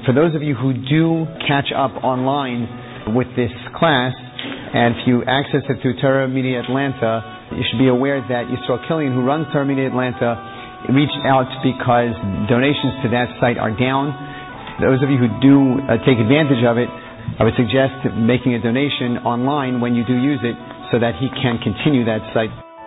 For those of you who do catch up online with this class, and if you access it through Torah Media Atlanta, you should be aware that Yisrael Killian, who runs Torah Media Atlanta, reached out because donations to that site are down. Those of you who do take advantage of it, I would suggest making a donation online when you do use it so that he can continue that site.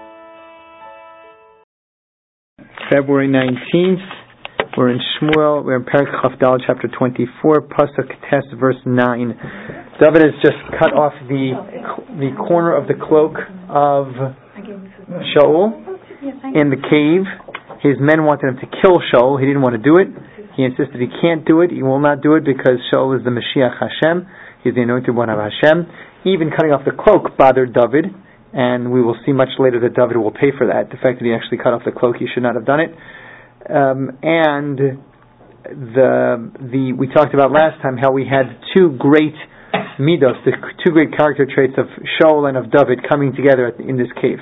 February 19th. We're in Shmuel, we're in Perek Chavdal, chapter 24, Pasuk Tes, verse 9. David has just cut off the corner of the cloak of Shaul in the cave. His men wanted him to kill Shaul. He didn't want to do it. He insisted he can't do it. He will not do it because Shaul is the Mashiach Hashem. He's the anointed one of Hashem. Even cutting off the cloak bothered David, and we will see much later that David will pay for that. The fact that he actually cut off the cloak, he should not have done it. And we talked about last time how we had two great midos, the two great character traits of Shaul and of David coming together in this cave.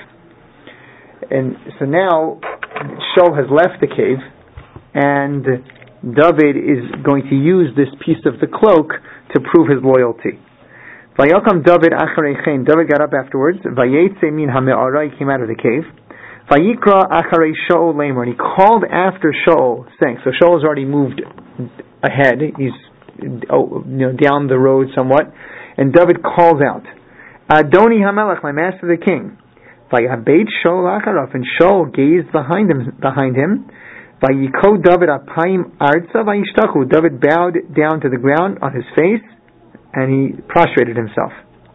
And so now Shaul has left the cave, and David is going to use this piece of the cloak to prove his loyalty. Vayakam David acharei chen. David got up afterwards. Vayetze min hame'ara. He came out of the cave. Vayikra acharei Shaul lamer, and he called after Shaul, saying, so Shaul has already moved ahead, he's down the road somewhat, and David calls out, Adoni Hamelech, my master the king. Vayabeit Shaul acharaf, and Shaul gazed behind him. Vayiko David apayim arza vayishtachu, David bowed down to the ground on his face, and he prostrated himself.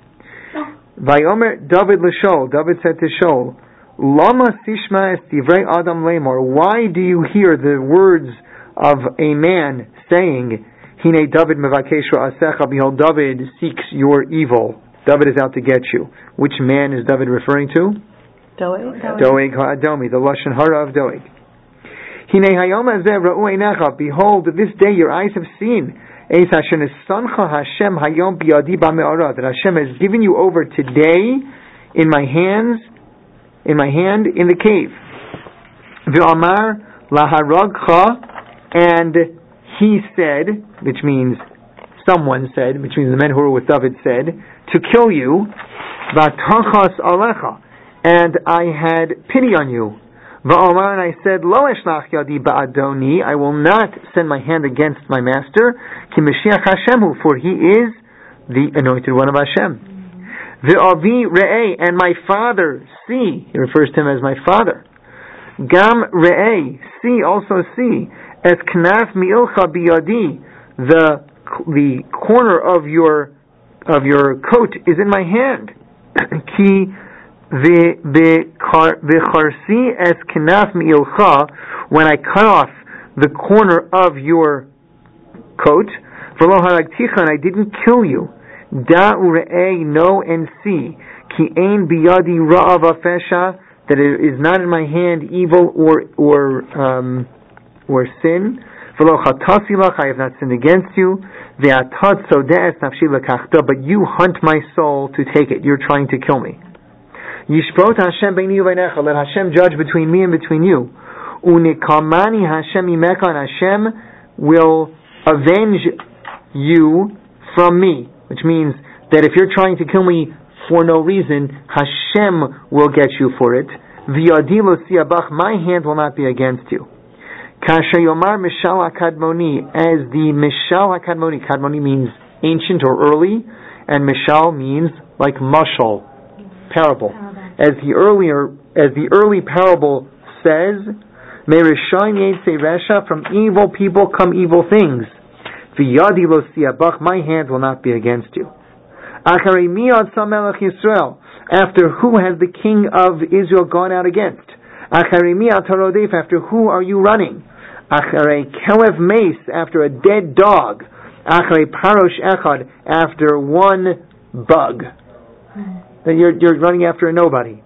Vayomer David l'Shaul, David said to Shaul, Lama sishma es divrei adam lemor. Why do you hear the words of a man saying, Hine David mevakesh ra'asecha, behold, David seeks your evil. David is out to get you. Which man is David referring to? Doeg ha'adomi, the lashon hara of Doeg. Hine hayom hazeh ra'u einecha. Behold, this day your eyes have seen. Eis hashem esancha Hashem hayom biyadi ba'me'ara, that Hashem has given you over today in my hand in the cave. V'amar laharagcha, and he said, which means someone said, which means the men who were with David said, to kill you. V'tachas alecha, and I had pity on you. V'amar, and I said, lo eshlach yadi ba'adoni, I will not send my hand against my master. Ki Mashiach Hashemu, for he is the anointed one of Hashem. V'avi re'eh, and my father, see, he refers to him as my father. Gam re'eh, see, also see, as knaf mi'ilcha biyadi, the corner of your coat is in my hand. Ki v'charsi as knaf mi'ilcha, when I cut off the corner of your coat, v'lo haragticha, and I didn't kill you. Da ure'ei, know and see, ki ein biyadi ra'av afesha, that it is not in my hand evil or sin. V'lo chatasi lach, I have not sinned against you. Ve'atat sode'es nafshi lekachta, but you hunt my soul to take it. You're trying to kill me. Yishprot Hashem beini u'veinecha, let Hashem judge between me and between you. Unikamani Hashem imeka, and Hashem will avenge you from me. Which means that if you're trying to kill me for no reason, Hashem will get you for it. V'yadi lo siyabach, my hand will not be against you. Kasher yomar mishal hakadmoni, as the mishal hakadmoni, kadmoni means ancient or early, and mishal means like mashal, parable. As the early parable says, may reshaim yetze resha, from evil people come evil things. V'yadi lo siyabach, my hand will not be against you. Acharei mi atza melech Yisrael, after who has the king of Israel gone out against? Acharei mi ata rodef, after who are you running? Acharei kelev mace, after a dead dog. Acharei parosh echad, after one bug. Then you're running after a nobody.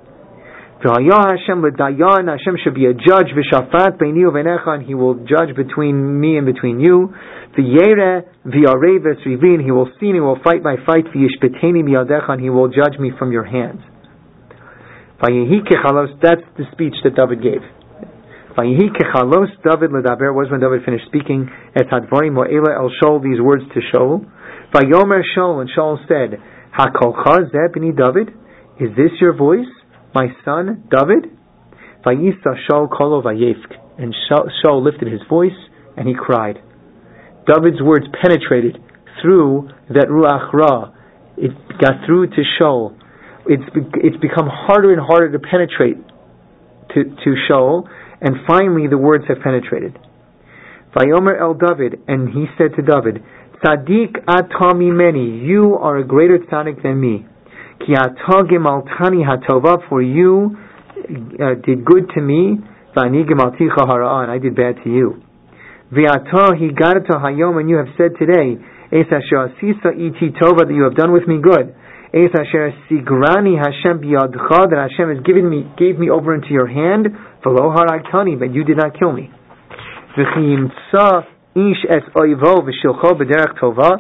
Hashem should be a judge, v'shafat beini u'veinecha, and he will judge between me and between you. V'yere v'yarei v'srivin, he will see and he will fight my fight. V'yishbeteni miyadecha, and he will judge me from your hands. V'yehi kechalos, that's the speech that David gave. Vayihi kechalos David ledaber was when David finished speaking et hadvarim mo'ela el Shaul, these words to Shaul. Vayomer Shaul, and Shaul said, Hakolcha zeh b'ni David, is this your voice, my son David? Vayisa Shaul kolo vayefk, and Shaul lifted his voice and he cried. David's words penetrated through that ruach ra. It got through to Shaul. It's become harder and harder to penetrate to Shaul, and finally the words have penetrated. Vayomer el David, and he said to David, Tzaddik ata mimeni, you are a greater tzaddik than me. Ki ata gemaltani hatova, for you did good to me. V'ani gemalticha hara'a, and I did bad to you. V'ata higarta hayom, and you have said today, Es asher asisa iti tova, that you have done with me good. Es asher sigrani Hashem biyadcha, that Hashem has gave me over into your hand. V'lo haragtani, but you did not kill me. V'chiyimtsa ish es oivo v'shilcho b'derech tova.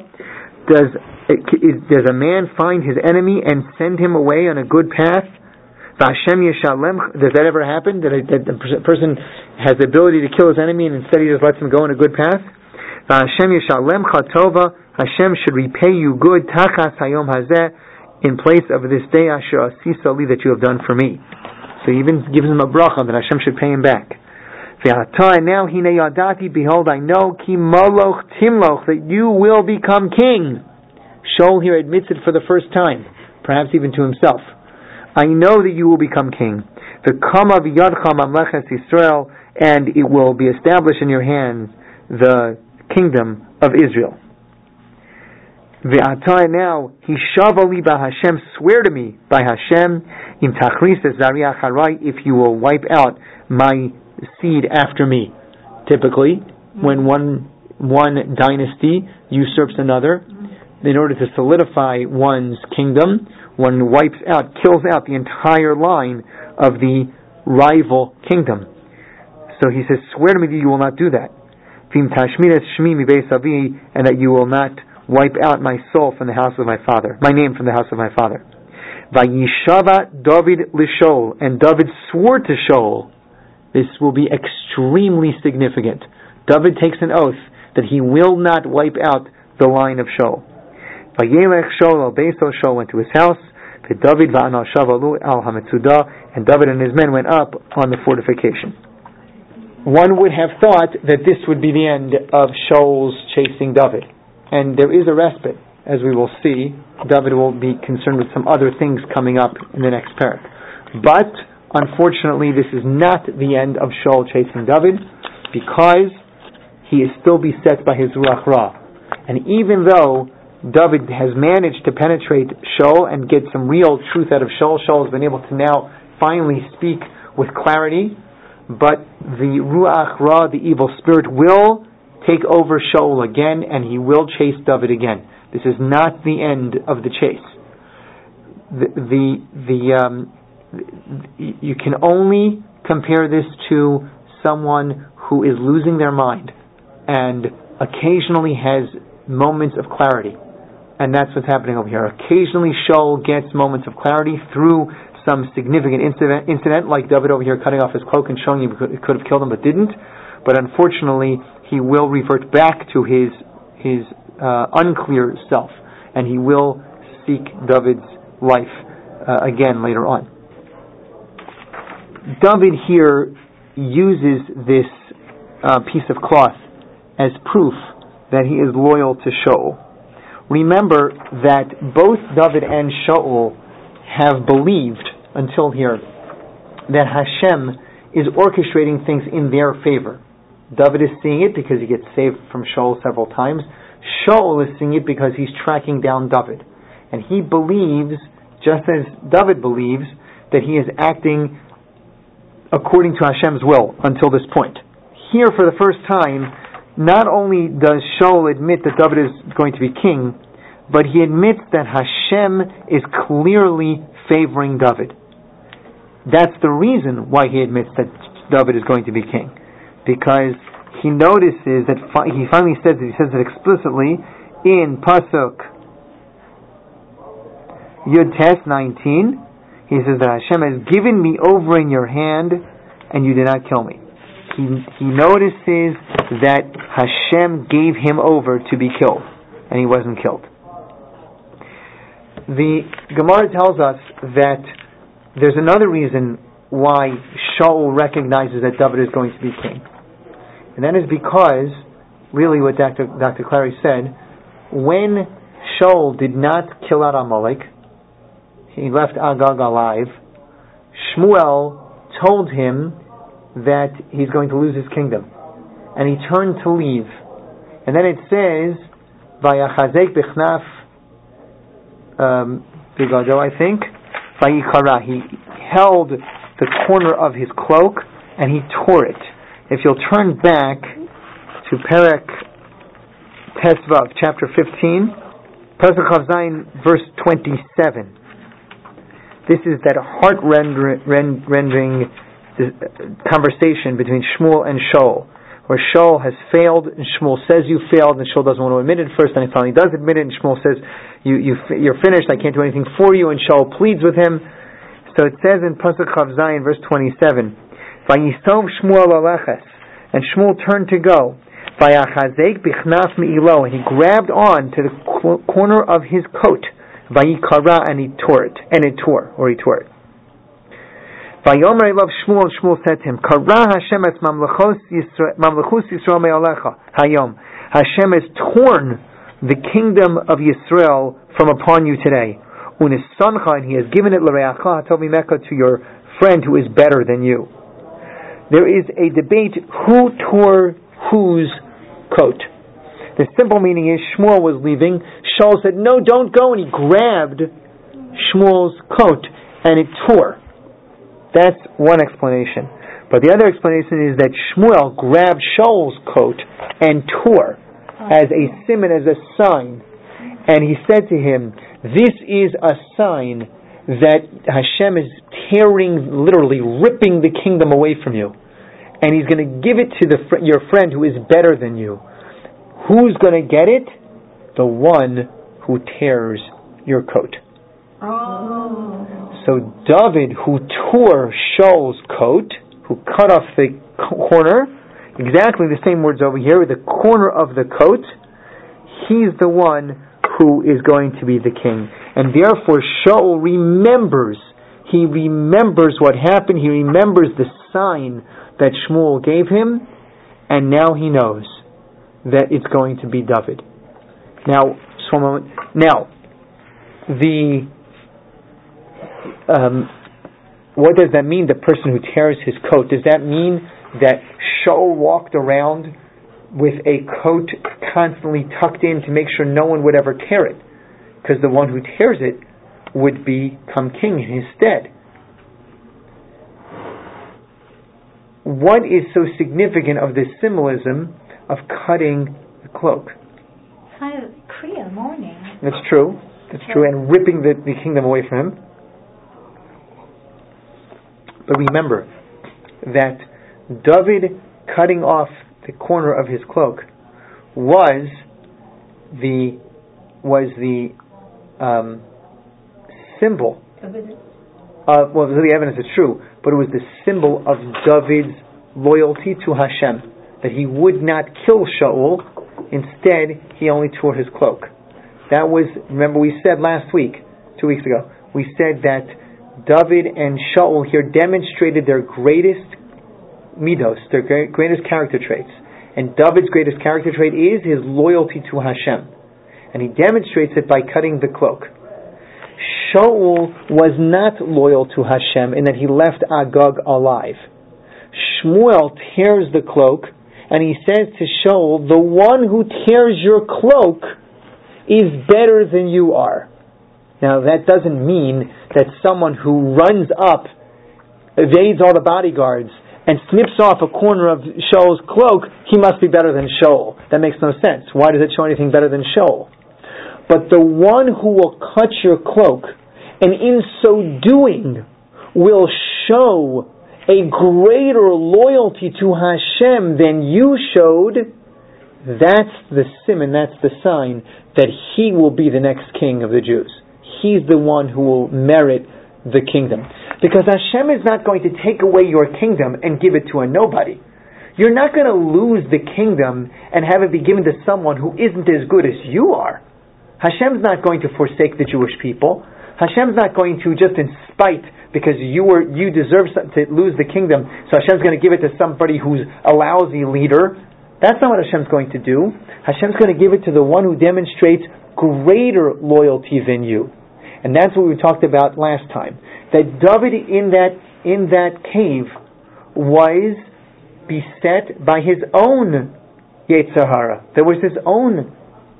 Does a man find his enemy and send him away on a good path? V'Hashem yeshalem. Does that ever happen? That the person has the ability to kill his enemy and instead he just lets him go on a good path? V'Hashem yeshalem chatova. Hashem should repay you good tachas hayom hazeh, in place of this day asher asisa li, that you have done for me. So he even gives him a bracha that Hashem should pay him back. Ve'ata, and now hine yadati, behold, I know ki moloch timloch, that you will become king. Shaul here admits it for the first time, perhaps even to himself. I know that you will become king. V'kama v'yadcha mamlechet Yisrael, and it will be established in your hands the kingdom of Israel. Ve'ata, now he shavali ba Hashem, swear to me by Hashem, im tachris es zari acharai, if you will wipe out my seed after me. Typically, when one dynasty usurps another, in order to solidify one's kingdom, one wipes out, kills out the entire line of the rival kingdom. So he says, swear to me that you will not do that. V'im tashmid es shmi mi beis avi, and that you will not wipe out my soul from the house of my father, my name from the house of my father. Vayishava David l'Shaul, and David swore to Shaul. This will be extremely significant. David takes an oath that he will not wipe out the line of Shaul. Vayelech Shaul al beiso, Shaul went to his house. V'David va'anal shavalu al hametzudah, and David and his men went up on the fortification. One would have thought that this would be the end of Shaul's chasing David. And there is a respite, as we will see. David will be concerned with some other things coming up in the next parak. But, unfortunately, this is not the end of Shaul chasing David, because he is still beset by his ruach ra. And even though David has managed to penetrate Shaul and get some real truth out of Shaul, Shaul has been able to now finally speak with clarity, but the ruach ra, the evil spirit, will take over Shaul again, and he will chase David again. This is not the end of the chase. You can only compare this to someone who is losing their mind and occasionally has moments of clarity. And that's what's happening over here. Occasionally Shaul gets moments of clarity through some significant incident, like David over here cutting off his cloak and showing he could have killed him but didn't. But unfortunately, he will revert back to his unclear self, and he will seek David's life again later on. David here uses this piece of cloth as proof that he is loyal to Shaul. Remember that both David and Shaul have believed until here that Hashem is orchestrating things in their favor. David is seeing it because he gets saved from Shaul several times. Shaul is seeing it because he's tracking down David. And he believes, just as David believes, that he is acting according to Hashem's will until this point. Here, for the first time, not only does Shaul admit that David is going to be king, but he admits that Hashem is clearly favoring David. That's the reason why he admits that David is going to be king. Because he notices that he finally says it explicitly in Pasuk Yud Tes 19. He says that Hashem has given me over in your hand, and you did not kill me. he notices that Hashem gave him over to be killed, and he wasn't killed. The Gemara tells us that there's another reason why Shaul recognizes that David is going to be king. And that is because, really what Dr. Clary said, when Shaul did not kill out Amalek, he left Agag alive, Shmuel told him that he's going to lose his kingdom. And he turned to leave. And then it says, Vayachazek bichnaf bigado, I think, Vayikara. He held the corner of his cloak and he tore it. If you'll turn back to Perek Tesvav, chapter 15, Pasuk Chav Zayin, verse 27. This is that heart-rending conversation between Shmuel and Shaul, where Shaul has failed, and Shmuel says you failed, and Shaul doesn't want to admit it first, and he finally does admit it, and Shmuel says, you're finished, I can't do anything for you, and Shaul pleads with him. So it says in Pasuk Chav Zayin, verse 27, Vayisov Shmuel aleches, and Shmuel turned to go, Vayachazek bichnaf me'ilo, and he grabbed on to the corner of his coat, Vayikara, and he tore it. Vayomer Elav Shmuel, and Shmuel said to him, Kara Hashem et mamlechus Yisrael me'alecha hayom. Hashem has torn the kingdom of Yisrael from upon you today. Unissancha, and he has given it l'reacha hatov mimeka, to your friend who is better than you. There is a debate who tore whose coat. The simple meaning is Shmuel was leaving. Shaul said, no, don't go, and he grabbed Shmuel's coat and it tore. That's one explanation. But the other explanation is that Shmuel grabbed Shaul's coat and tore as a simon, as a sign. And he said to him, this is a sign that Hashem is tearing, literally ripping the kingdom away from you. And he's going to give it to your friend who is better than you. Who's going to get it? The one who tears your coat. Oh. So David, who tore Shaul's coat, who cut off the corner, exactly the same words over here, the corner of the coat, he's the one who is going to be the king. And therefore Shaul remembers. He remembers what happened. He remembers the sign that Shmuel gave him, and now he knows that it's going to be David. Now, just one moment. Now, what does that mean, the person who tears his coat? Does that mean that Shaul walked around with a coat constantly tucked in to make sure no one would ever tear it? Because the one who tears it would become king in his stead. What is so significant of this symbolism of cutting the cloak? Kind of Kriya, mourning. That's true. That's true. And ripping the kingdom away from him. But remember that David cutting off the corner of his cloak was the symbol. Well, the evidence is true, but it was the symbol of David's loyalty to Hashem, that he would not kill Shaul. Instead, he only tore his cloak. That was, remember we said last week, 2 weeks ago, we said that David and Shaul here demonstrated their greatest midos, their greatest character traits. And David's greatest character trait is his loyalty to Hashem. And he demonstrates it by cutting the cloak. Shaul was not loyal to Hashem in that he left Agag alive. Shmuel tears the cloak, and he says to Shaul, the one who tears your cloak is better than you are. Now that doesn't mean that someone who runs up, evades all the bodyguards, and snips off a corner of Shaul's cloak, he must be better than Shaul. That makes no sense. Why does it show anything better than Shaul? But the one who will cut your cloak, and in so doing will show a greater loyalty to Hashem than you showed, that's the simon, that's the sign that he will be the next king of the Jews. He's the one who will merit the kingdom. Because Hashem is not going to take away your kingdom and give it to a nobody. You're not going to lose the kingdom and have it be given to someone who isn't as good as you are. Hashem's not going to forsake the Jewish people. Hashem's not going to, just in spite, because you deserve to lose the kingdom, so Hashem's going to give it to somebody who's a lousy leader. That's not what Hashem's going to do. Hashem's going to give it to the one who demonstrates greater loyalty than you. And that's what we talked about last time. That David in that cave was beset by his own Yetzer Hara. There was his own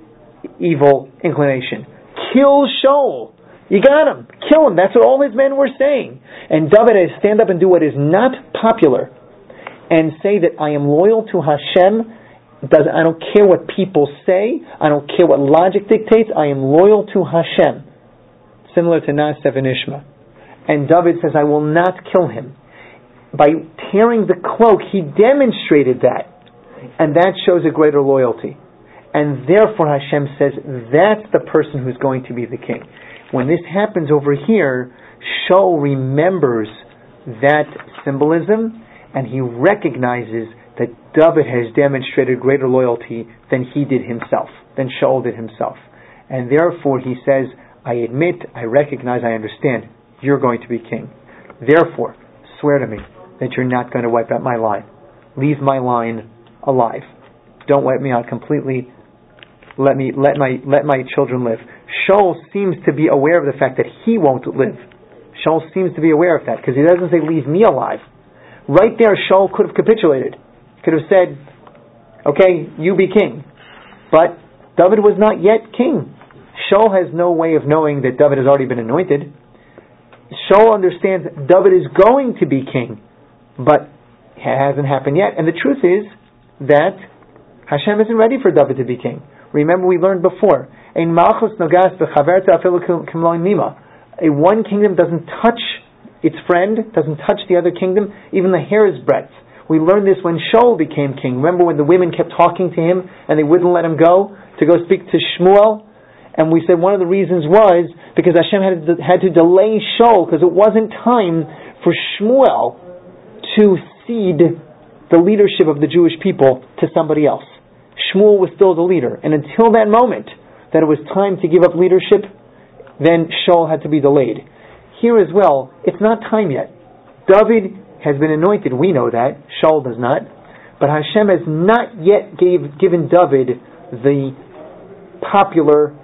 evil inclination. Kill Shaul. You got him. Kill him. That's what all his men were saying. And David had to stand up and do what is not popular and say that I am loyal to Hashem. I don't care what people say. I don't care what logic dictates. I am loyal to Hashem. Similar to Naaseh and Ishma. And David says, I will not kill him. By tearing the cloak, he demonstrated that. And that shows a greater loyalty. And therefore Hashem says, that's the person who's going to be the king. When this happens over here, Shaul remembers that symbolism, and he recognizes that David has demonstrated greater loyalty than he did himself, than Shaul did himself. And therefore he says, I admit, I recognize, I understand, you're going to be king. Therefore, swear to me that you're not going to wipe out my line. Leave my line alive. Don't wipe me out completely. Let my children live. Shaul seems to be aware of the fact that he won't live. Shaul seems to be aware of that because he doesn't say leave me alive. Right there, Shaul could have capitulated. Could have said, okay, you be king. But David was not yet king. Shaul has no way of knowing that David has already been anointed. Shaul understands David is going to be king, but it hasn't happened yet. And the truth is that Hashem isn't ready for David to be king. Remember, we learned before, a one kingdom doesn't touch its friend, doesn't touch the other kingdom, even the hair's breadth. We learned this when Shaul became king. Remember when the women kept talking to him and they wouldn't let him go to go speak to Shmuel? And we said one of the reasons was because Hashem had to delay Shaul because it wasn't time for Shmuel to cede the leadership of the Jewish people to somebody else. Shmuel was still the leader. And until that moment, that it was time to give up leadership, then Shaul had to be delayed. Here as well, it's not time yet. David has been anointed. We know that. Shaul does not. But Hashem has not yet given David the popular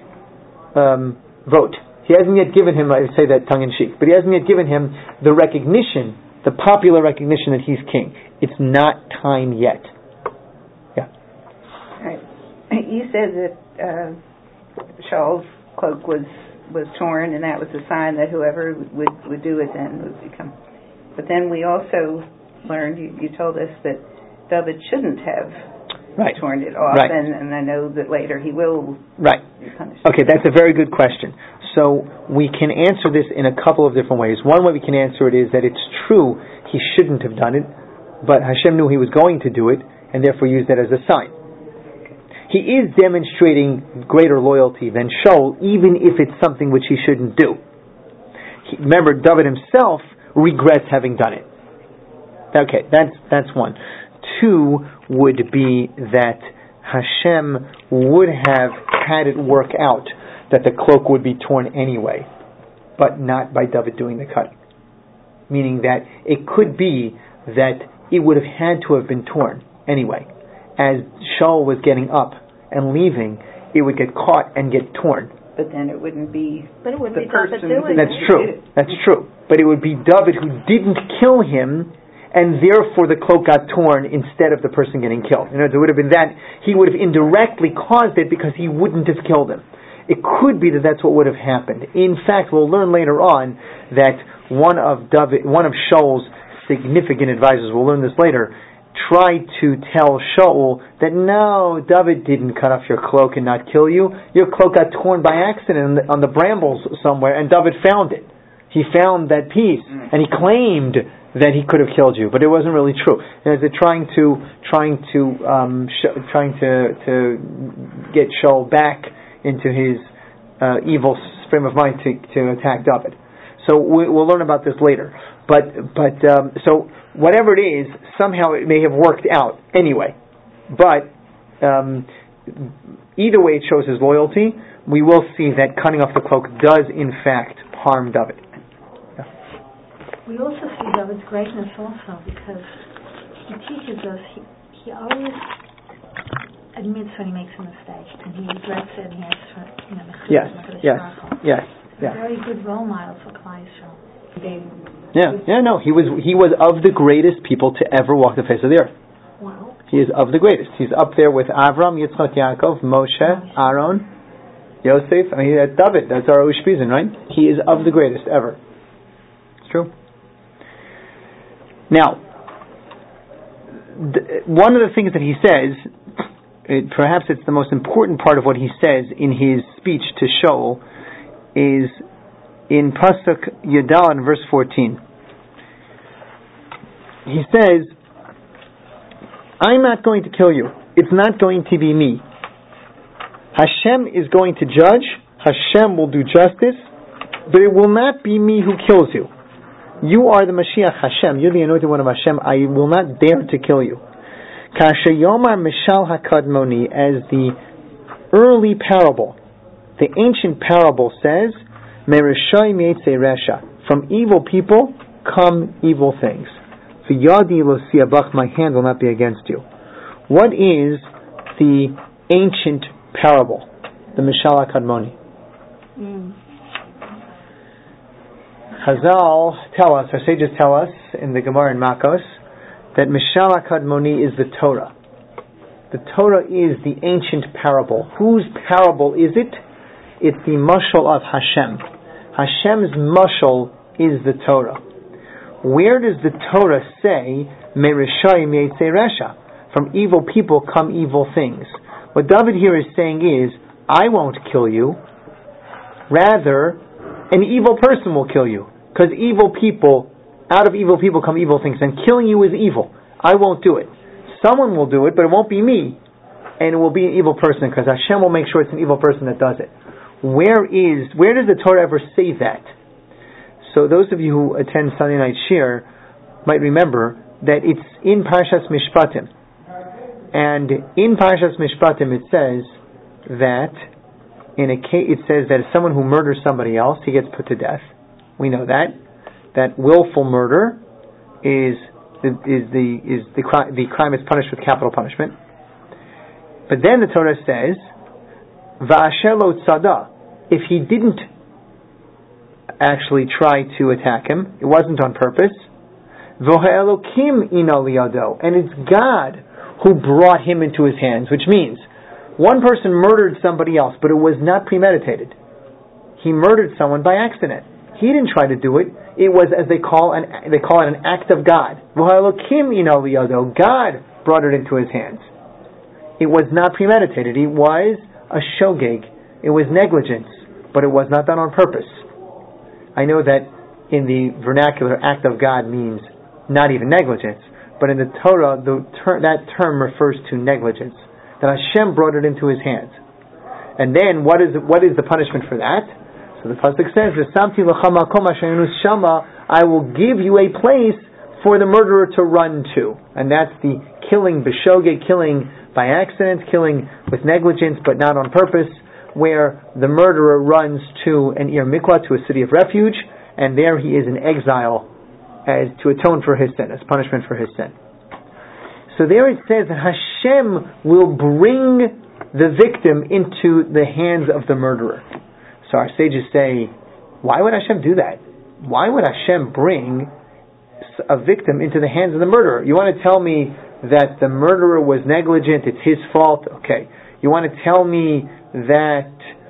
vote. He hasn't yet given him, I say that tongue-in-cheek, but he hasn't yet given him the recognition, the popular recognition that he's king. It's not time yet. Yeah. Right. You said that Shaul's cloak was torn, and that was a sign that whoever would do it then would become. But then we also learned, you told us that David shouldn't have torn it off, and I know that later he will be punished. Okay, that's a very good question. So we can answer this in a couple of different ways. One way we can answer it is that it's true he shouldn't have done it, but Hashem knew he was going to do it, and therefore used that as a sign. He is demonstrating greater loyalty than Shaul, even if it's something which he shouldn't do. Remember, David himself regrets having done it. Okay, that's one. Two would be that Hashem would have had it work out that the cloak would be torn anyway, but not by David doing the cutting. Meaning that it could be that it would have had to have been torn anyway. As Shaul was getting up and leaving, it would get caught and get torn. But then it wouldn't be the person doing That's true. That's true. But it would be David who didn't kill him, and therefore the cloak got torn instead of the person getting killed. You know, it would have been that he would have indirectly caused it because he wouldn't have killed him. It could be that that's what would have happened. In fact, we'll learn later on that one of Shaul's significant advisors, we'll learn this later, tried to tell Shaul that no, David didn't cut off your cloak and not kill you. Your cloak got torn by accident on the brambles somewhere, and David found it. He found that piece, and he claimed that he could have killed you, but it wasn't really true. And they're trying to get Shaul back into his evil frame of mind to attack David. So we'll learn about this later. So whatever it is, somehow it may have worked out anyway. But either way, it shows his loyalty. We will see that cutting off the cloak does, in fact, harm David. Yeah. We also see David's greatness also because he teaches us, he always admits when he makes a mistake, and he regrets it, and he asks for, Yes. A very good role model for Klal Yisrael. He was of the greatest people to ever walk the face of the earth. Wow. He is of the greatest. He's up there with Avram, Yitzchak, Yaakov, Moshe, Aaron, Yosef. David. That's our Ushpizin, right? He is of the greatest ever. It's true. Now, one of the things that he says, perhaps it's the most important part of what he says in his speech to Shaul, is in Pasuk Yudal in verse 14. He says, I'm not going to kill you. It's not going to be me. Hashem is going to judge. Hashem will do justice, but it will not be me who kills you. You are the Mashiach Hashem. You're the anointed one of Hashem. I will not dare to kill you. Kasher Yomar Mishal HaKadmoni, as the early parable, the ancient parable says, Mereshayim Yetzei Resha, from evil people come evil things. V'yadi lo siabach, my hand will not be against you. What is the ancient parable, the Mishal HaKadmoni? Chazal tell us, our sages tell us in the Gemara in Makos, that Mishal HaKadmoni is the Torah. The Torah is the ancient parable. Whose parable is it? It's the mashal of Hashem. Hashem's mashal is the Torah. Where does the Torah say, Mereshayim Yetzei Resha? From evil people come evil things. What David here is saying is, I won't kill you. Rather, an evil person will kill you. Because out of evil people come evil things. And killing you is evil. I won't do it. Someone will do it, but it won't be me. And it will be an evil person, because Hashem will make sure it's an evil person that does it. Where does the Torah ever say that? So those of you who attend Sunday night shir might remember that it's in Parshas Mishpatim. And in Parshas Mishpatim it says that if someone who murders somebody else, he gets put to death. We know that willful murder is the crime is punished with capital punishment. But then the Torah says, Va'asher lo tzada, if he didn't actually try to attack him, it wasn't on purpose, V'ha'elokim ina liyado, and it's God who brought him into his hands, which means one person murdered somebody else, but it was not premeditated. He murdered someone by accident. He didn't try to do it. It was, as they call it, an act of God. V'ha'elokim ina liyado, God brought it into his hands. It was not premeditated. It was a shogeg. It was negligence, but it was not done on purpose. I know that in the vernacular, act of God means not even negligence, but in the Torah, that term refers to negligence. That Hashem brought it into his hands. And then, what is the punishment for that? So the pasuk says, "V'samti l'cha makom asher shama," I will give you a place for the murderer to run to, and that's the killing b'shogeg, killing by accident, killing with negligence but not on purpose, where the murderer runs to an Ir Mikwa, to a city of refuge, and there he is in exile as to atone for his sin, as punishment for his sin. So there it says that Hashem will bring the victim into the hands of the murderer. So our sages say, why would Hashem do that? Why would Hashem bring a victim into the hands of the murderer? You want to tell me that the murderer was negligent, it's his fault? Okay. You want to tell me that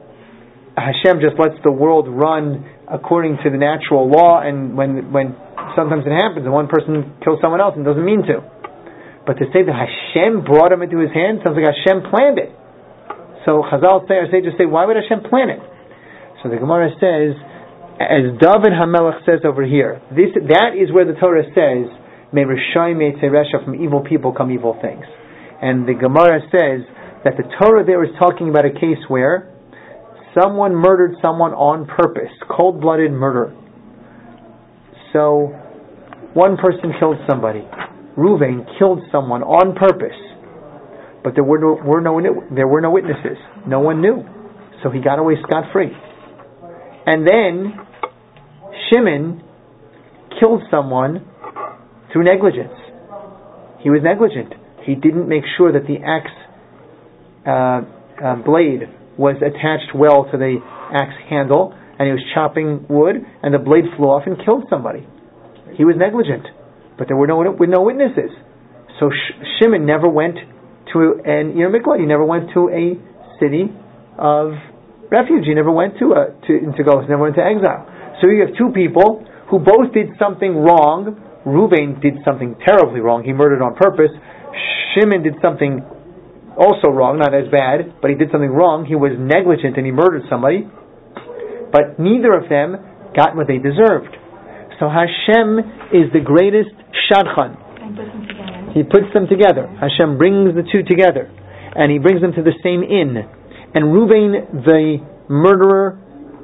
Hashem just lets the world run according to the natural law, and when sometimes it happens and one person kills someone else and doesn't mean to? But to say that Hashem brought him into his hands sounds like Hashem planned it. So Chazal say, our sages say, why would Hashem plan it? So the Gemara says, as David HaMelech says over here, that is where the Torah says, Mereshayim Yetzei Resha, from evil people come evil things. And the Gemara says that the Torah there is talking about a case where someone murdered someone on purpose, cold-blooded murder. So, one person killed somebody. Reuven killed someone on purpose, but there were no witnesses. No one knew, so he got away scot-free. And then Shimon killed someone through negligence. He was negligent. He didn't make sure that the axe blade was attached well to the axe handle, and he was chopping wood, and the blade flew off and killed somebody. He was negligent, but there were no witnesses. So Shimon never went to an Ir Miklat. He never went to a city of refuge. He never went to Golos. Never went to exile. So you have two people who both did something wrong. Reuven did something terribly wrong. He murdered on purpose. Shimon did something also wrong, not as bad, but he did something wrong. He was negligent and he murdered somebody. But neither of them got what they deserved. So Hashem is the greatest shadchan. He puts them together. Hashem brings the two together, and he brings them to the same inn. And Reuven, the murderer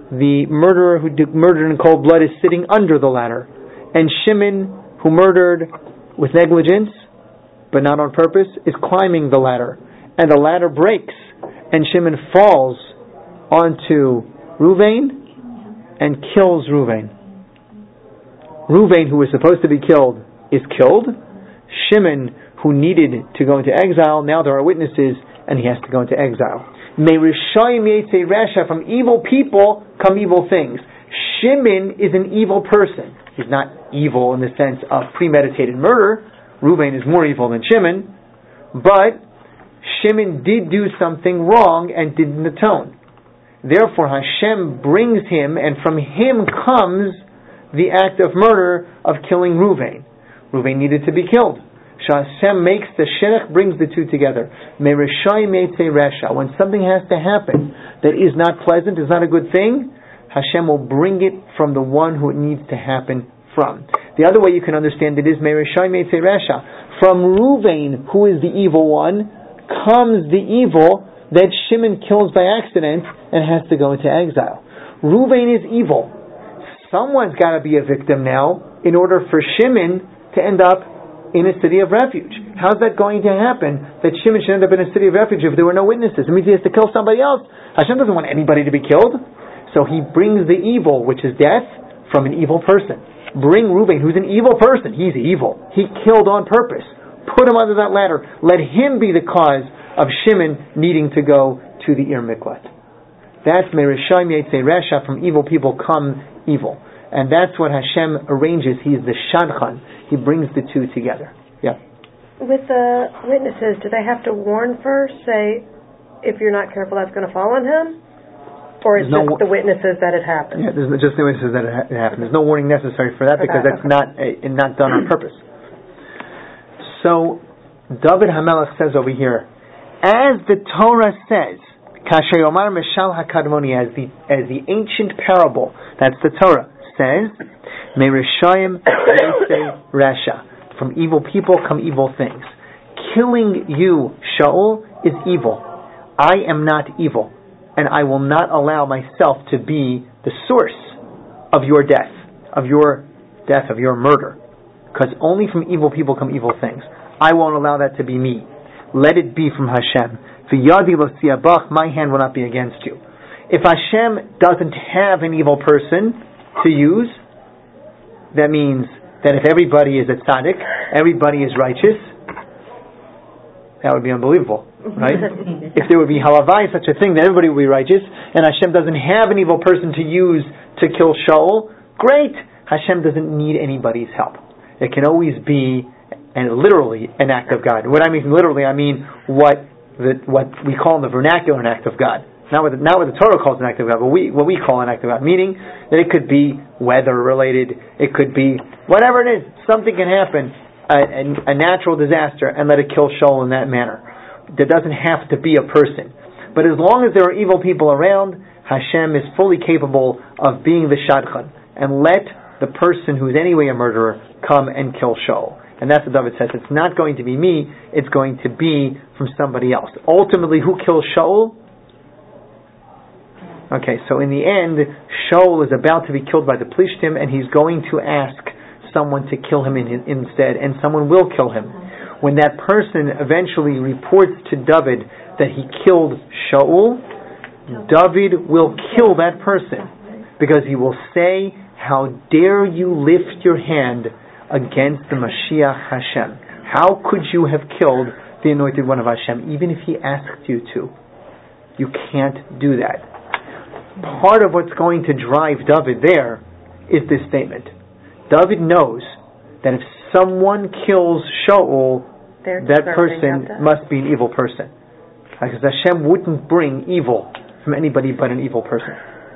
who murdered in cold blood, is sitting under the ladder. And Shimon, who murdered with negligence, but not on purpose, is climbing the ladder. And the ladder breaks, and Shimon falls onto Reuven and kills Reuven. Reuven, who was supposed to be killed, is killed. Shimon, who needed to go into exile, now there are witnesses, and he has to go into exile. May Rishayim Yetzei Rasha, from evil people come evil things. Shimon is an evil person. He's not evil in the sense of premeditated murder. Reuven is more evil than Shimon. But Shimon did do something wrong and didn't atone. Therefore Hashem brings him, and from him comes the act of murder of killing Reuven. Reuven needed to be killed. Hashem makes the shidduch, brings the two together. When something has to happen that is not pleasant, is not a good thing, Hashem will bring it from the one who it needs to happen from. The other way you can understand it is from Reuven, who is the evil one, comes the evil that Shimon kills by accident and has to go into exile. Reuven is evil. Someone's got to be a victim now in order for Shimon to end up in a city of refuge. How's that going to happen, that Shimon should end up in a city of refuge if there were no witnesses? It means he has to kill somebody else. Hashem doesn't want anybody to be killed. So he brings the evil, which is death, from an evil person. Bring Reuven, who's an evil person. He's evil. He killed on purpose. Put him under that ladder. Let him be the cause of Shimon needing to go to the Ir Miklat. That's Merishayim Yetzei Resha, from evil people come evil. And that's what Hashem arranges. He's the Shadchan. He brings the two together. Yeah. With the witnesses, do they have to warn first? Say, if you're not careful, that's going to fall on him? Or is it the witnesses that it happened? Yeah, there's just the witnesses that it happened. There's no warning necessary for that because that's not done on purpose. So, David HaMelech says over here, as the Torah says, Kasher Yomar Meshal HaKadmoni, as the ancient parable, that's the Torah, says, Merishayim Yetzei Rasha, from evil people come evil things. Killing you, Shaul, is evil. I am not evil, and I will not allow myself to be the source of your death, of your murder, because only from evil people come evil things. I won't allow that to be me. Let it be from Hashem. V'yadi lo siabach, my hand will not be against you. If Hashem doesn't have an evil person to use, that means that if everybody is a tzaddik, everybody is righteous, that would be unbelievable, right? If there would be halavai, such a thing, that everybody would be righteous, and Hashem doesn't have an evil person to use to kill Shaul, great! Hashem doesn't need anybody's help. It can always be, and literally, an act of God. What I mean literally, I mean what we call in the vernacular an act of God. Not what the Torah calls an act of God, but what we call an act of God. Meaning that it could be weather related, it could be whatever it is. Something can happen, a natural disaster, and let it kill Shaul in that manner. There doesn't have to be a person. But as long as there are evil people around, Hashem is fully capable of being the Shadchan, and let the person who's anyway a murderer come and kill Shaul. And that's what David says. It's not going to be me, it's going to be from somebody else. Ultimately, who kills Shaul? Okay, so in the end, Shaul is about to be killed by the Plishtim, and he's going to ask someone to kill him instead, and someone will kill him. When that person eventually reports to David that he killed Shaul, David will kill that person, because he will say, how dare you lift your hand against the Mashiach Hashem? How could you have killed the anointed one of Hashem, even if he asked you to? You can't do that. Part of what's going to drive David there is this statement. David knows that if someone kills Shaul, that person must be an evil person. Because Hashem wouldn't bring evil from anybody but an evil person.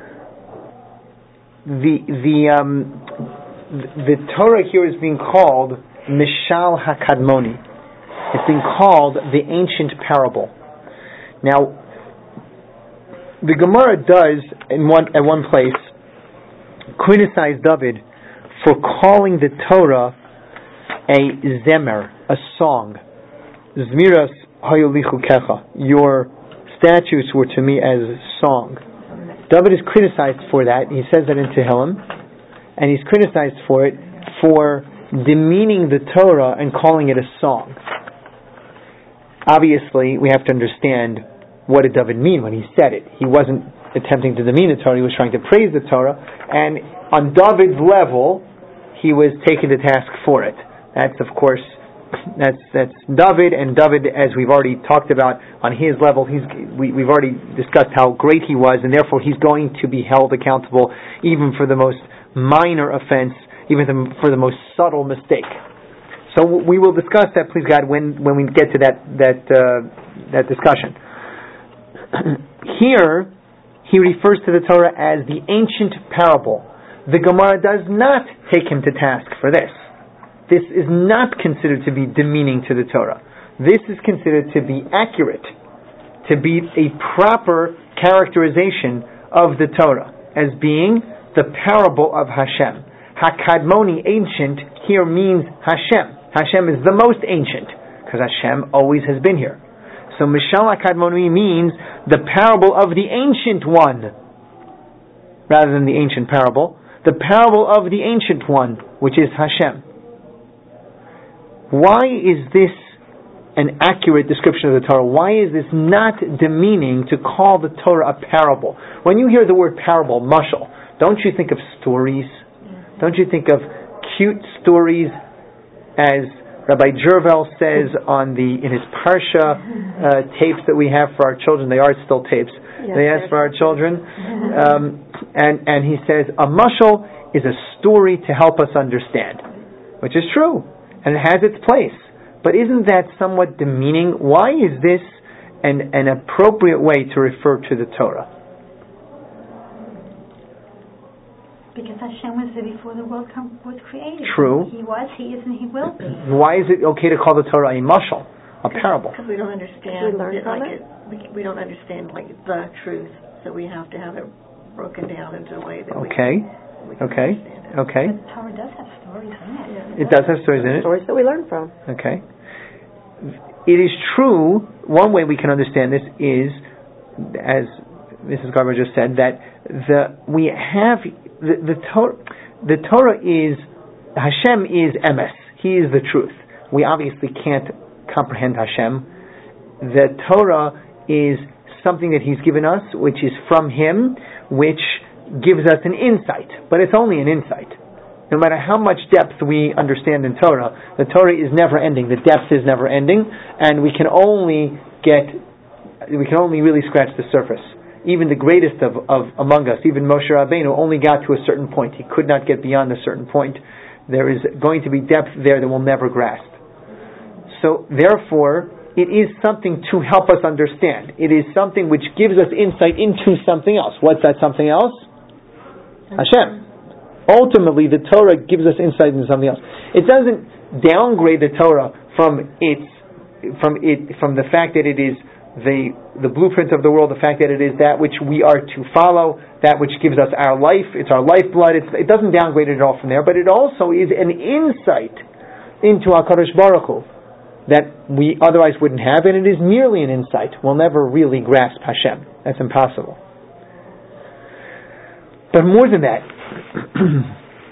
The Torah here is being called Mishal HaKadmoni. It's being called the ancient parable. Now, the Gemara does, at one place, criticize David for calling the Torah a zemer, a song. Zmiras hayolichu kecha. Your statutes were to me as a song. David is criticized for that. He says that in Tehillim, and he's criticized for it for demeaning the Torah and calling it a song. Obviously, we have to understand what did David mean when he said it. He wasn't attempting to demean the Torah, he was trying to praise the Torah, and on David's level, he was taken to task for it. That's, of course, that's David, and David, as we've already talked about, on his level, we've already discussed how great he was, and therefore he's going to be held accountable even for the most minor offense, even for the most subtle mistake. So we will discuss that, please God, when we get to that discussion. Here, he refers to the Torah as the ancient parable. The Gemara does not take him to task for this. This is not considered to be demeaning to the Torah. This is considered to be accurate, to be a proper characterization of the Torah as being the parable of Hashem. HaKadmoni, ancient, here means Hashem. Hashem is the most ancient, because Hashem always has been here. So Mishal HaKadmoni means the parable of the ancient one, rather than the ancient parable. The parable of the ancient one, which is Hashem. Why is this an accurate description of the Torah? Why is this not demeaning to call the Torah a parable? When you hear the word parable, mashal, don't you think of stories? Don't you think of cute stories, as Rabbi Jervel says in his Parsha tapes that we have for our children? They are still tapes. Yes, they ask for our children. And he says, a mashal is a story to help us understand. Which is true. And it has its place. But isn't that somewhat demeaning? Why is this an appropriate way to refer to the Torah? Because Hashem was there before the world was created. True. He was, he is, and he will be. Why is it okay to call the Torah a mashal, a parable? Because we don't understand we don't understand the truth, so we have to have it broken down into a way that we can understand it. Okay. But the Torah does have stories in it. Yeah. It does have stories in it. Stories that we learn from. Okay. It is true. One way we can understand this is, as Mrs. Garber just said, that the Torah is, Hashem is emes. He is the truth. We obviously can't comprehend Hashem. The Torah is something that He's given us, which is from Him, which gives us an insight. But it's only an insight. No matter how much depth we understand in Torah, the Torah is never ending. The depth is never ending, and we can only really scratch the surface. Even the greatest of among us, even Moshe Rabbeinu, only got to a certain point. He could not get beyond a certain point. There is going to be depth there that we'll never grasp. So, therefore, it is something to help us understand. It is something which gives us insight into something else. What's that something else? Hashem. Ultimately, the Torah gives us insight into something else. It doesn't downgrade the Torah from the fact that it is the blueprint of the world, the fact that it is that which we are to follow, that which gives us our life, it's our lifeblood. It doesn't downgrade it at all from there, but it also is an insight into HaKadosh Baruch Hu that we otherwise wouldn't have, and it is merely an insight. We'll never really grasp Hashem. That's impossible. But more than that,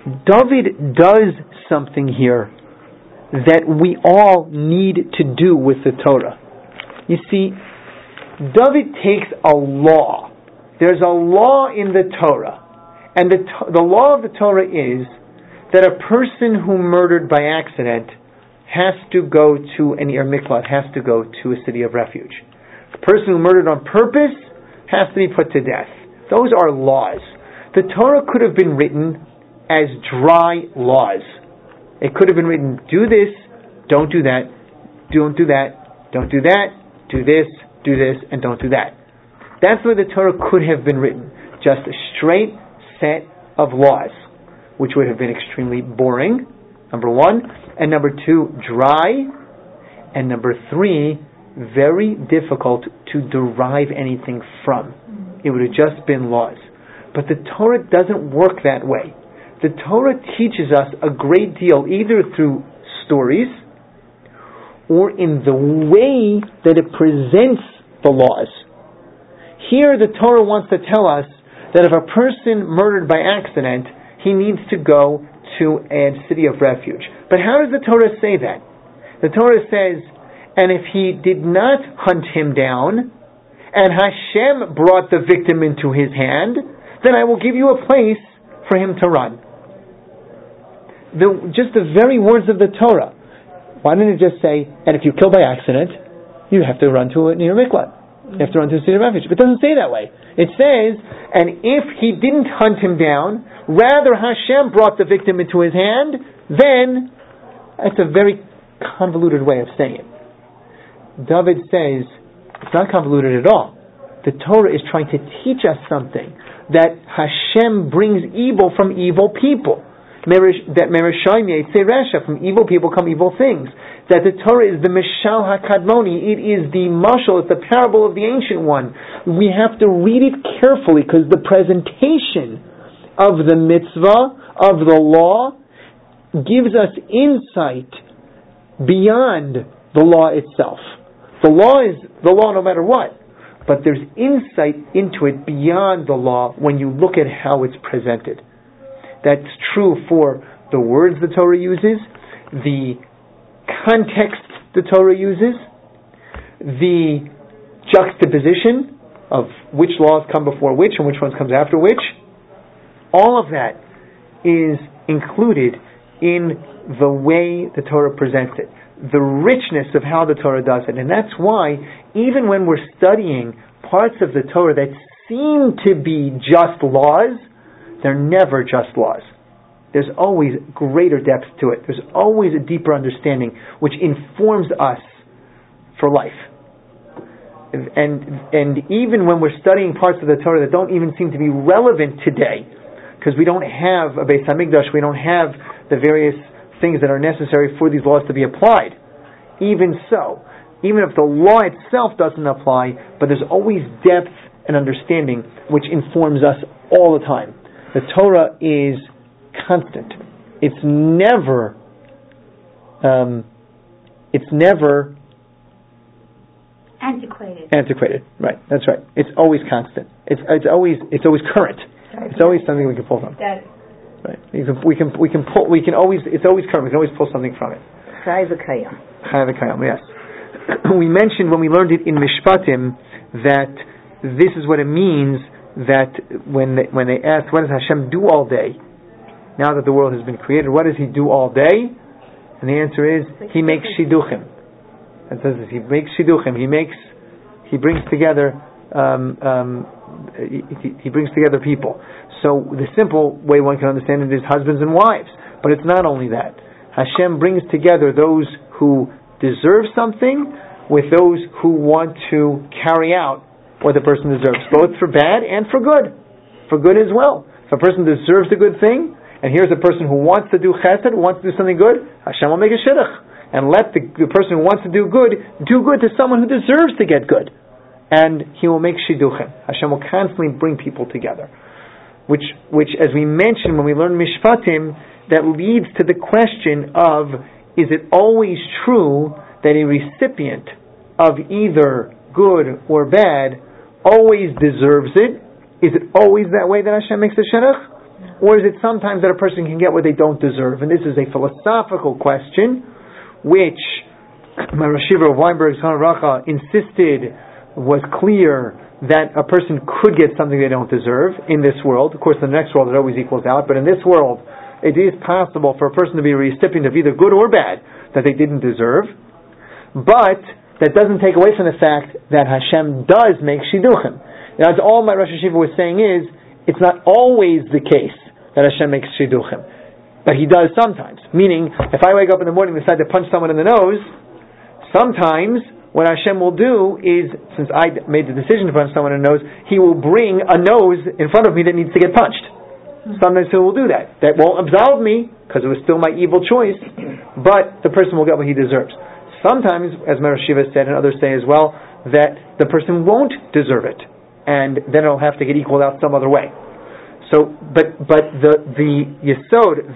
David does something here that we all need to do with the Torah. You see, David takes a law. There's a law in the Torah. And the law of the Torah is that a person who murdered by accident has to go to an Ir Miklat, has to go to a city of refuge. A person who murdered on purpose has to be put to death. Those are laws. The Torah could have been written as dry laws. It could have been written, do this, don't do that, don't do that, don't do that, do this, and don't do that. That's the way the Torah could have been written. Just a straight set of laws, which would have been extremely boring, number one, and number two, dry, and number three, very difficult to derive anything from. It would have just been laws. But the Torah doesn't work that way. The Torah teaches us a great deal, either through stories or in the way that it presents the laws. Here the Torah wants to tell us that if a person murdered by accident, he needs to go to a city of refuge. But how does the Torah say that? The Torah says, and if he did not hunt him down, and Hashem brought the victim into his hand, then I will give you a place for him to run. Just the very words of the Torah. Why didn't it just say, and if you kill by accident, you have to run to a Ir Miklat. You have to run to a city of refuge. But it doesn't say that way. It says, and if he didn't hunt him down, rather Hashem brought the victim into his hand, then it's a very convoluted way of saying it. David says, it's not convoluted at all. The Torah is trying to teach us something, that Hashem brings evil from evil people. That Mereshayim Yeitzei Resha, from evil people come evil things. That the Torah is the Mishal HaKadmoni, it is the mashal, it's the parable of the ancient one. We have to read it carefully, because the presentation of the mitzvah, of the law, gives us insight beyond the law itself. The law is the law no matter what, but there's insight into it beyond the law when you look at how it's presented. That's true for the words the Torah uses, the context the Torah uses, the juxtaposition of which laws come before which and which ones comes after which. All of that is included in the way the Torah presents it, the richness of how the Torah does it. And that's why even when we're studying parts of the Torah that seem to be just laws, they're never just laws. There's always greater depth to it. There's always a deeper understanding which informs us for life. And even when we're studying parts of the Torah that don't even seem to be relevant today, because we don't have a Beis Hamikdash, we don't have the various things that are necessary for these laws to be applied. Even so, even if the law itself doesn't apply, but there's always depth and understanding which informs us all the time. The Torah is constant. It's never antiquated. Right. That's right. It's always constant. It's always current. It's always something we can pull from. Right. We can always. It's always current. We can always pull something from it. Chai v'kayam. Chai v'kayam. Yes. We mentioned when we learned it in Mishpatim that this is what it means. That when they asked, what does Hashem do all day? Now that the world has been created, what does He do all day? And the answer is, He makes shidduchim. It says this, He makes shidduchim. He brings together He brings together people. So the simple way one can understand it is husbands and wives. But it's not only that. Hashem brings together those who deserve something with those who want to carry out what the person deserves, both for bad and for good as well. If a person deserves a good thing, and here's a person who wants to do chesed, who wants to do something good, Hashem will make a shidduch, and let the person who wants to do good to someone who deserves to get good, and He will make shidduchim. Hashem will constantly bring people together, which, as we mentioned when we learned Mishpatim, that leads to the question of, is it always true that a recipient of either good or bad always deserves it? Is it always that way that Hashem makes a shidduch? Or is it sometimes that a person can get what they don't deserve? And this is a philosophical question, which my Rosh Yeshiva of Weinberg, Zechron Livracha, insisted was clear that a person could get something they don't deserve in this world. Of course, in the next world it always equals out, but in this world it is possible for a person to be a recipient of either good or bad that they didn't deserve. But that doesn't take away from the fact that Hashem does make shidduchim. Now, all my Rosh Yeshiva was saying is, it's not always the case that Hashem makes shidduchim, but He does sometimes. Meaning, if I wake up in the morning and decide to punch someone in the nose, sometimes what Hashem will do is, since I made the decision to punch someone in the nose, He will bring a nose in front of me that needs to get punched. Sometimes He will do that. That won't absolve me, because it was still my evil choice, but the person will get what he deserves. Sometimes, as Rosh Yeshiva said, and others say as well, that the person won't deserve it, and then it'll have to get equaled out some other way. So, but the yesod,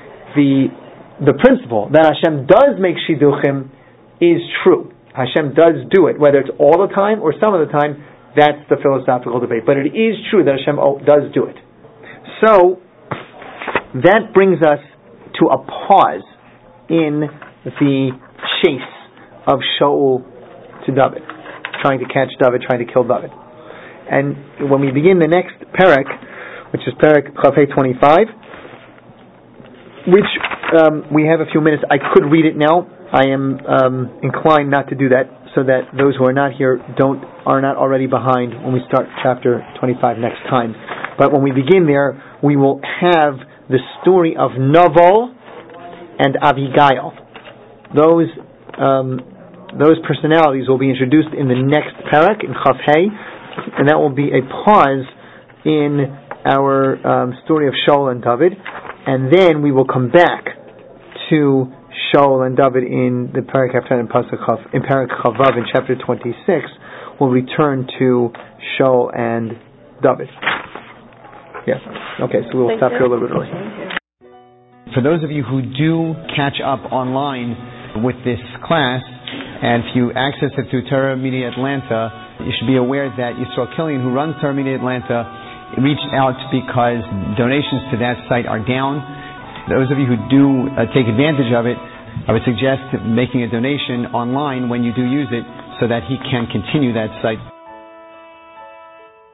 the principle that Hashem does make shidduchim is true. Hashem does do it, whether it's all the time or some of the time. That's the philosophical debate. But it is true that Hashem does do it. So that brings us to a pause in the chase of Shaul to David, trying to catch David, trying to kill David. And when we begin the next parak, which is parak Chafei 25, which we have a few minutes. I could read it now. I am inclined not to do that, so that those who are not here are not already behind when we start chapter 25 next time. But when we begin there, we will have the story of Naval and Abigail. Those personalities will be introduced in the next parak, in Chaf Hey, and that will be a pause in our story of Shaul and David, and then we will come back to Shaul and David in the parak after in parak Chavav in chapter 26. We'll return to Shaul and David. Yeah. Okay, so we'll stop here a little bit early. For those of you who do catch up online with this class, and if you access it through Torah Media Atlanta, you should be aware that Yisrael Killian, who runs Torah Media Atlanta, reached out because donations to that site are down. Those of you who do take advantage of it, I would suggest making a donation online when you do use it, so that he can continue that site.